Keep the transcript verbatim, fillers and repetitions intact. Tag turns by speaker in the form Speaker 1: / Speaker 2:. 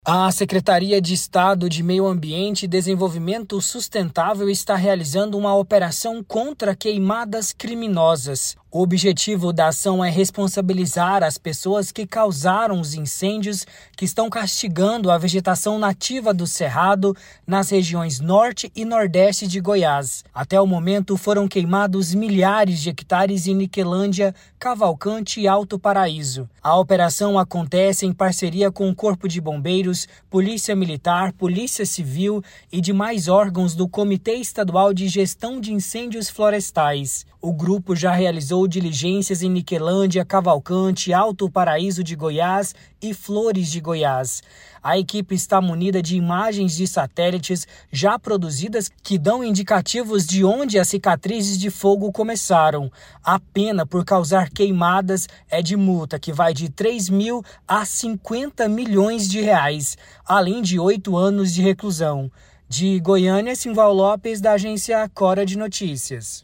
Speaker 1: A Secretaria de Estado de Meio Ambiente e Desenvolvimento Sustentável está realizando uma operação contra queimadas criminosas. O objetivo da ação é responsabilizar as pessoas que causaram os incêndios que estão castigando a vegetação nativa do Cerrado nas regiões Norte e Nordeste de Goiás. Até o momento foram queimados milhares de hectares em Niquelândia, Cavalcante e Alto Paraíso. A operação acontece em parceria com o Corpo de Bombeiros, Polícia Militar, Polícia Civil e demais órgãos do Comitê Estadual de Gestão de Incêndios Florestais. O grupo já realizou diligências em Niquelândia, Cavalcante, Alto Paraíso de Goiás e Flores de Goiás. A equipe está munida de imagens de satélites já produzidas que dão indicativos de onde as cicatrizes de fogo começaram. A pena por causar queimadas é de multa, que vai de três mil a cinquenta milhões de reais, além de oito anos de reclusão. De Goiânia, Simval Lopes, da agência Cora de Notícias.